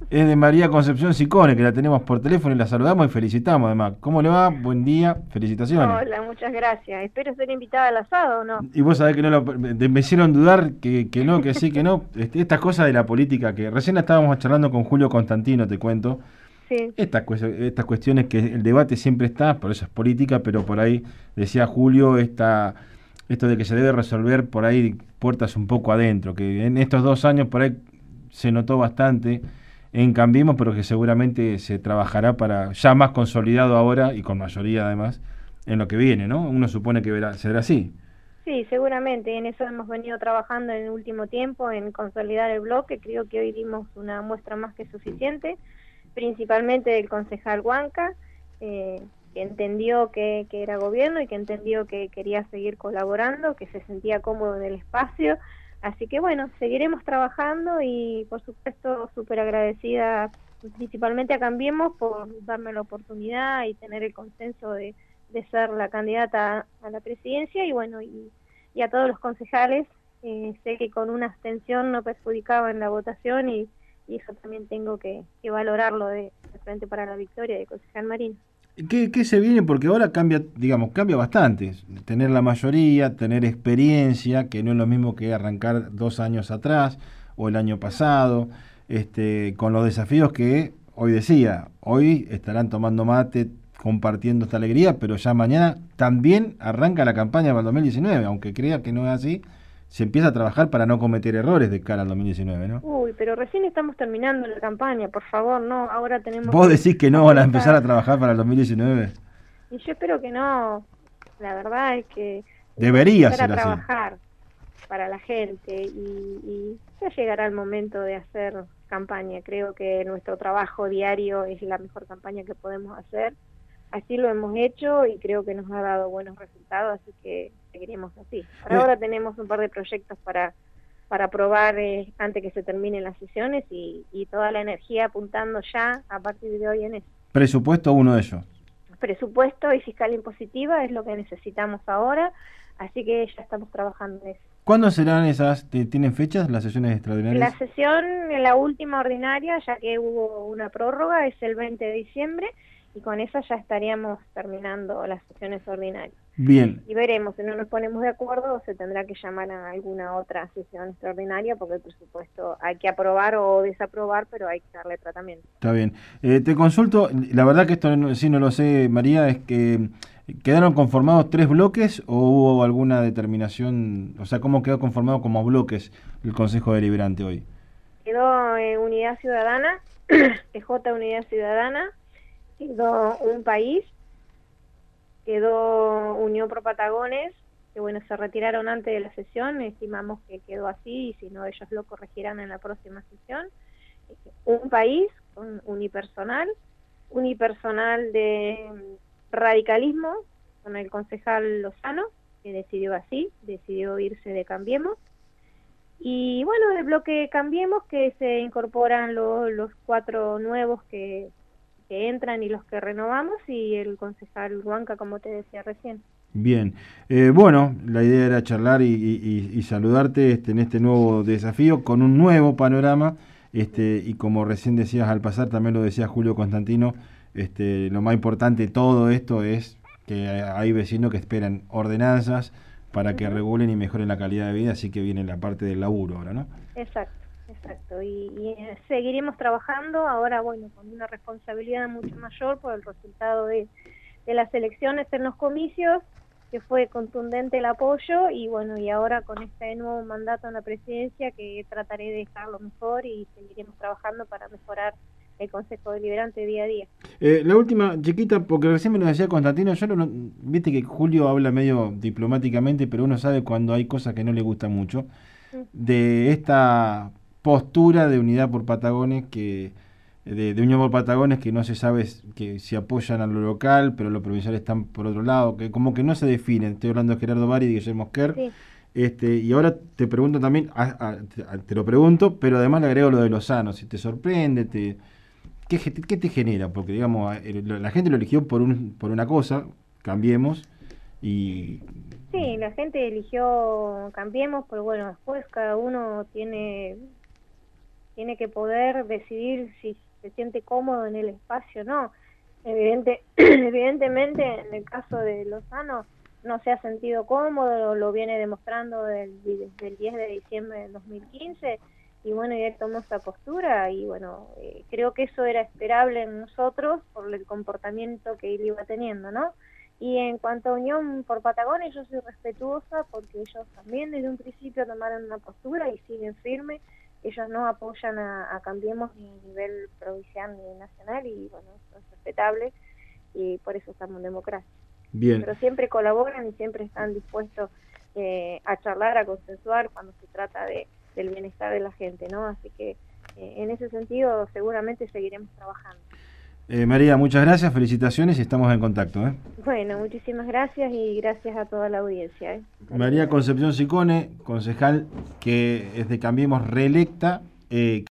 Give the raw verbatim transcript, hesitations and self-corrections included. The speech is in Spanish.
es de María Concepción Sicone, que la tenemos por teléfono y la saludamos y felicitamos además. ¿Cómo le va? Buen día, felicitaciones. Hola, muchas gracias. Espero ser invitada al asado, ¿o no? Y vos sabés que no lo, me hicieron dudar que, que no, que sí, que no. Este, estas cosas de la política, que recién estábamos charlando con Julio Constantino, te cuento. Sí, Estas, cues- estas cuestiones que el debate siempre está, por eso es política, pero por ahí, decía Julio, esta, esto de que se debe resolver por ahí puertas un poco adentro, que en estos dos años por ahí se notó bastante en Cambiemos, pero que seguramente se trabajará para, ya más consolidado ahora y con mayoría además, en lo que viene, ¿no? Uno supone que verá, será así. sí, seguramente. En eso hemos venido trabajando en el último tiempo, en consolidar el bloque. Creo que hoy dimos una muestra más que suficiente, principalmente del concejal Huanca, eh, que entendió que, que era gobierno y que entendió que quería seguir colaborando, que se sentía cómodo en el espacio. Así que bueno, seguiremos trabajando y por supuesto súper agradecida principalmente a Cambiemos por darme la oportunidad y tener el consenso de, de ser la candidata a la presidencia y bueno, y, y a todos los concejales. Eh, sé que con una abstención no perjudicaba en la votación y, y eso también tengo que, que valorarlo de, de frente para la victoria de concejal Marino. ¿Qué, qué se viene? Porque ahora cambia, digamos, cambia bastante. Tener la mayoría, tener experiencia, que no es lo mismo que arrancar dos años atrás o el año pasado, este, con los desafíos que hoy decía, hoy estarán tomando mate, compartiendo esta alegría, pero ya mañana también arranca la campaña para el dos mil diecinueve, aunque crea que no es así, se empieza a trabajar para no cometer errores de cara al dos mil diecinueve, ¿no? Uy, pero recién estamos terminando la campaña, por favor, no, ahora tenemos ¿Vos que decís que no van a empezar a apuntar. trabajar para el dos mil diecinueve? Y yo espero que no, la verdad es que hay que Debería empezar a ser así. trabajar para la gente y, y ya llegará el momento de hacer campaña. Creo que nuestro trabajo diario es la mejor campaña que podemos hacer. Así lo hemos hecho y creo que nos ha dado buenos resultados, así que seguiremos así. Por Eh, ahora tenemos un par de proyectos para para aprobar eh, antes que se terminen las sesiones y, y toda la energía apuntando ya a partir de hoy en eso. Presupuesto uno de ellos. Presupuesto y fiscal impositiva es lo que necesitamos ahora, así que ya estamos trabajando en eso. ¿Cuándo serán esas? te- ¿Tienen fechas las sesiones extraordinarias? La sesión, la última ordinaria, ya que hubo una prórroga, es el veinte de diciembre y con esa ya estaríamos terminando las sesiones ordinarias. Bien. Y veremos, si no nos ponemos de acuerdo, se tendrá que llamar a alguna otra sesión extraordinaria porque el presupuesto hay que aprobar o desaprobar, pero hay que darle tratamiento. Está bien. Eh, te consulto, la verdad que esto no, sí no lo sé, María, es que ¿quedaron conformados tres bloques o hubo alguna determinación? O sea, ¿cómo quedó conformado como bloques el Consejo Deliberante hoy? Quedó eh, Unidad Ciudadana, P J Unidad Ciudadana, quedó Un País, quedó Unión Pro Patagones, que bueno, se retiraron antes de la sesión, estimamos que quedó así y si no ellos lo corregirán en la próxima sesión. Un País con unipersonal, unipersonal de radicalismo con el concejal Lozano, que decidió así, decidió irse de Cambiemos. Y bueno, del bloque Cambiemos que se incorporan lo, los cuatro nuevos que, que entran y los que renovamos y el concejal Huanca, como te decía recién. Bien. Eh, bueno, la idea era charlar y, y- y saludarte este, en este nuevo desafío con un nuevo panorama. Este, y como recién decías al pasar, también lo decía Julio Constantino, este, lo más importante de todo esto es que hay vecinos que esperan ordenanzas para que Uh-huh. regulen y mejoren la calidad de vida, así que viene la parte del laburo ahora, ¿no? Exacto, exacto. Y, y eh, seguiremos trabajando ahora, bueno, con una responsabilidad mucho mayor por el resultado de, de las elecciones en los comicios, que fue contundente el apoyo, y bueno, y ahora con este nuevo mandato en la presidencia, que trataré de dejarlo mejor y seguiremos trabajando para mejorar el Consejo Deliberante día a día. Eh, la última, chiquita, porque recién me lo decía Constantino, yo no, no- viste que Julio habla medio diplomáticamente, pero uno sabe cuando hay cosas que no le gustan mucho. Mm, De esta postura de unidad por Patagones que de, de Unión por Patagones que no se sabe s- que si apoyan a lo local, pero los provinciales están por otro lado, que como que no se definen. Estoy hablando de Gerardo Bari y de Guillermo Kerr. sí. Este, y ahora te pregunto también, a- a- te, a- te lo pregunto, pero además le agrego lo de Lozano, si te sorprende, te, ¿qué, ge- qué te genera? Porque digamos, a- el- la gente lo eligió por un, por una cosa, cambiemos, y Sí, la gente eligió Cambiemos, pero bueno, después cada uno tiene tiene que poder decidir si se siente cómodo en el espacio o no. Evidente, evidentemente, en el caso de Lozano, no se ha sentido cómodo, lo viene demostrando del, desde el diez de diciembre del dos mil quince, y bueno, y él tomó esa postura, y bueno, eh, creo que eso era esperable en nosotros por el comportamiento que él iba teniendo, ¿no? Y en cuanto a Unión por Patagonia, yo soy respetuosa porque ellos también desde un principio tomaron una postura y siguen firmes. Ellos no apoyan a, a Cambiemos ni a nivel provincial ni nacional, y bueno, eso es respetable, y por eso estamos en democracia. Bien. Pero siempre colaboran y siempre están dispuestos eh, a charlar, a consensuar cuando se trata de, del bienestar de la gente, ¿no? Así que eh, en ese sentido seguramente seguiremos trabajando. Eh, María, muchas gracias, felicitaciones y estamos en contacto. ¿eh? Bueno, muchísimas gracias y gracias a toda la audiencia. ¿eh? María Concepción Sicone, concejal que es de Cambiemos reelecta. Eh,